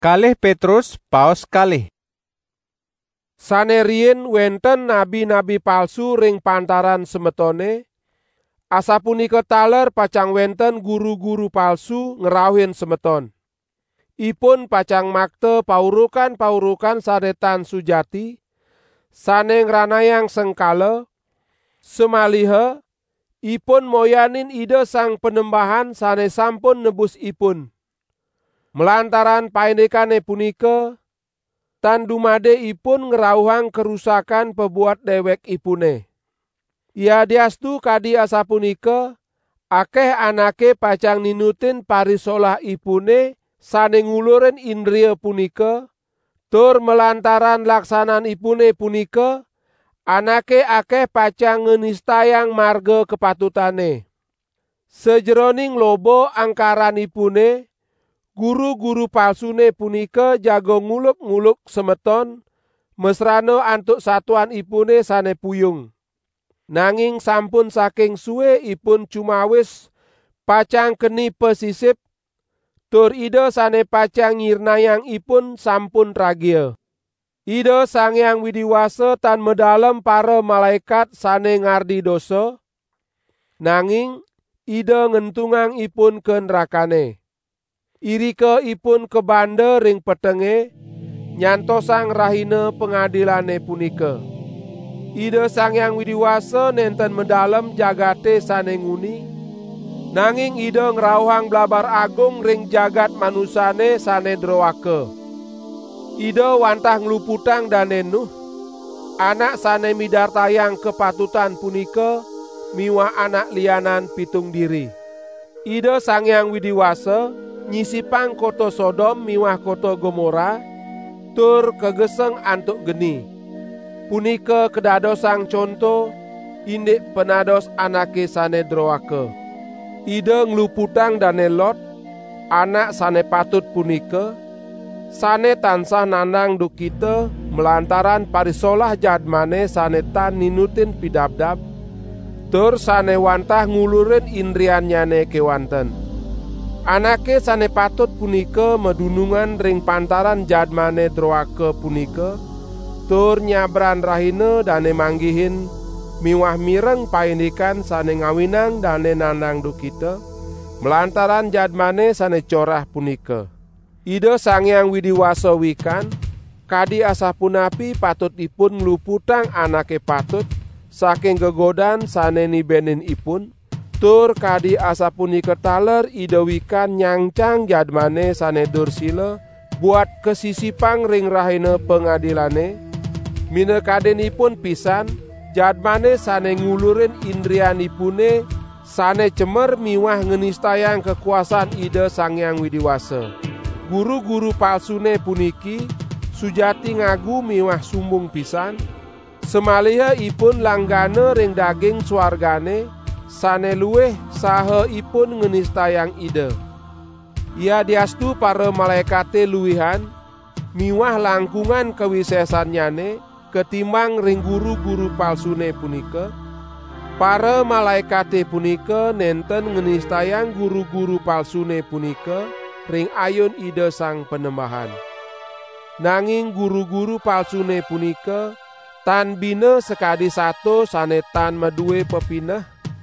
Kalih Petrus paos kalih. Sanerien wenten nabi-nabi palsu ring pantaran semetone, asapunika taler pacang wenten guru-guru palsu ngerawin semeton. Ipun pacang makte paurukan-paurukan sadetan sujati, sane ngranayang sengkala, semaliha ipun moyanin ide sang penembahan sane sampun nebus ipun. Melantaran paendekane punika, tan dumade ipun ngerawang kerusakan pebuat dewek ipune. Ia diastu kadi asapunika, akeh anake pacang ninutin parisolah ipune sane ngulurin indria punika, tur melantaran laksanan ipune punika, anake akeh pacang ngenistayang marga kepatutane. Sejeroning lobo angkaran ipune, guru-guru palsune punika jago nguluk-nguluk semeton, mesrano antuk satuan ipune sane puyung. Nanging sampun saking suwe ipun cumawis pacang keni pesisip, tur ida sane pacang ngirnayang ipun sampun ragia. Ida Sang Hyang Widiwasa tan medalem para malaikat sane ngardi dosa, nanging ida ngentungang ipun ke nerakane. Irika ipun kebanda ring petenge, nyantosang rahina pengadilane punika. Ida Sang Hyang Widiwasa nenten medalem jagate sane nguni, nanging ida ngrawang blabar agung ring jagat manusane sane drowaka. Ida wantah ngluputang Dane Nuh, anak sane midartayang kepatutan punika, miwah anak lianan pitung diri. Ida Sang Hyang Widiwasa nyisipang kota Sodom miwah kota Gomora, tur kegeseng antuk geni. Punika kedadosang conto indik penados anake sane drowaka. Ida ngluputang Dane Lot, anak sane patut punika, sane tansah nandang dukita melantaran parisolah jadmane sane tan ninutin pidabdab, tur sane wantah ngulurin indrianyane kewanten. Anake sane patut punika medunungan ring pantaran jadmane drowaka punika, tur nyabran rahina dane manggihin miwah mireng paendikan sane ngawinang dane nandang dukita, melantaran jadmane sane corah punika. Ida Sang Hyang Widiwasa wikan, kadi asapunapi patutipun ngluputang anake patut saking gegodan sane nibenin ipun, tur kadi asapunika taler ida wikan nyangcang jadmane sane dursila buat kesisipang ring rahina pengadilane, minekadenipun pisan jadmane sane ngulurin indrianipune sane cemer miwah ngenistayang kekuasaan ida Sang Hyang Widiwasa. Guru-guru palsune puniki sujati ngagu miwah sumbung pisan, semaliha ipun langgana ring daging swargane sane luweh saha ipun ngenistayang ida. Ia diastu para malaikate luwihan miwah langkungan kewisesanyane ketimbang ring guru-guru palsune punika. Para malaikate punika nenten ngenistayang guru-guru palsune punika ring ayun ida sang penembahan. Nanging guru-guru palsune punika tan bina sekadi sato sane tan meduwe pepineh,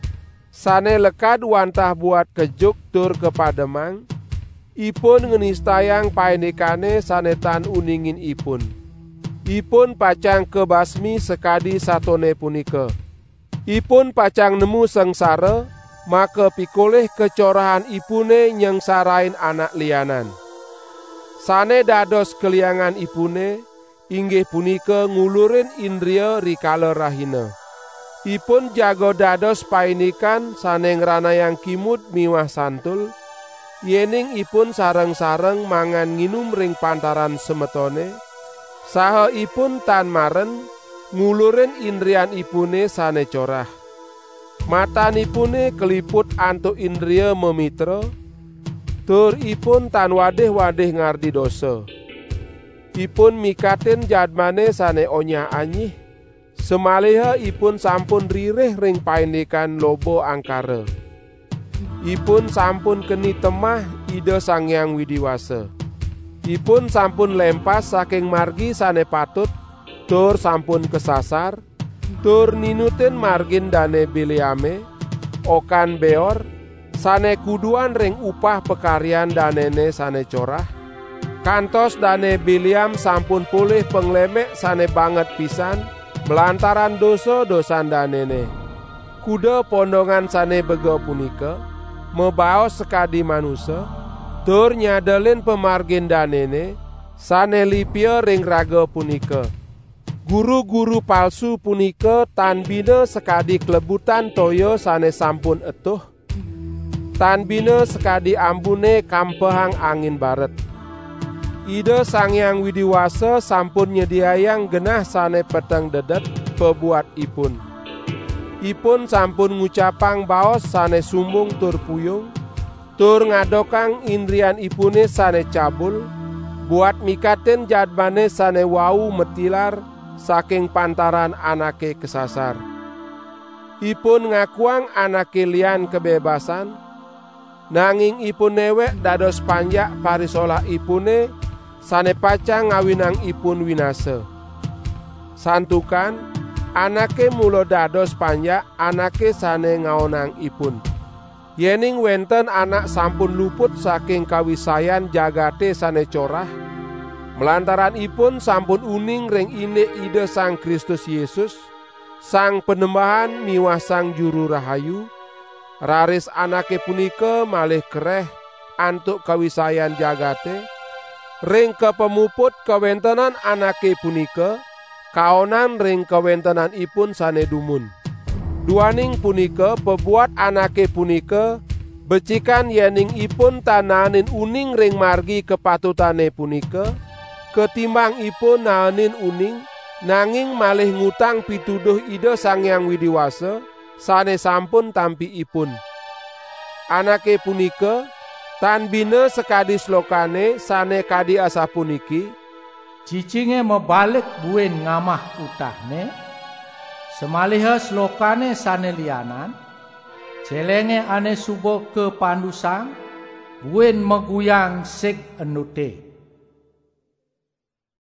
sane lekad wantah buat kejuk tur kepademang, ipun ngenistayang paendekane sane tan uningin ipun. Ipun pacang kebasmi sekadi satone punika. Ipun pacang nemu sengsara, maka pikoleh kecorahan ipune nyengsarain anak lianan. Sane dados keliangan ipune, inggih punika ngulurin indria rikala rahina. Ipun jago dados painikan sane ngranayang kimut miwah santul, yening ipun sareng-sareng mangan nginum ring pantaran semetone, saha ipun tan maren ngulurin indrian ipune sane corah. Matanipune keliput antuk indria memitra, tur ipun tan wadih-wadih ngardi dosa. Ipun mikatin jadmane sane onyah anyih, semaliha ipun sampun ririh ring paendikan lobo angkara. Ipun sampun keni temah ida Sang Hyang Widiwasa. Ipun sampun lempas saking margi sane patut, tur sampun kesasar, tur ninutin margin dane Biliame, okan Beor, sane kuduan ring upah pekaryan danene sane corah. Kantos dane Biliam sampun pulih penglemek sane banget pisan, melantaran dosa-dosan danene. Kuda pondongan sane bego punika, mebaos sekadi manusia, tur nyadelin pemargin danene, sane lipia ring raga punika. Guru-guru palsu punika tan bina sekadi klebutan toyo sane sampun etuh, tan bina sekadi ambune kampehang angin baret. Ida Sang Hyang Widiwasa sampun nyediayang genah sane peteng dedet pebuat ipun. Ipun sampun ngucapang baos sane sumbung tur puyung, tur ngadokang indrian ipune sane cabul, buat mikaten jadmane sane wau metilar saking pantaran anake kesasar. Ipun ngakuang anake lian kebebasan, nanging ipun newek dados panjak parisolah ipune sane pacang ngawinang ipun winase. Santukan, anake mulo dados panjak anake sane ngaonang ipun. Yening wenten anak sampun luput saking kawisayan jagate sane corah, melantaran ipun sampun uning ring ine ide Sang Kristus Yesus, Sang Penembahan miwah Sang Juru Rahayu, raris anake punika malih kereh antuk kawisayan jagate, ring kepemuput kawentenan anake punika, kaonan ring kawentenan ipun sane dumun. Duaning punika pebuat anake punika becikan yening ipun tananin uning ring margi kepatutane punika, ketimbang ipun naenin uning nanging malih ngutang pituduh Ida Sang Hyang Widiwasa sane sampun tampi ipun. Anake punika tan bina sekadi slokane sane kadi asa puniki, cicinge mebalik buen ngamah utahne, semaliha slokane sane lianan, celenge ane subo ke pandusang, buen meguyang sig enute.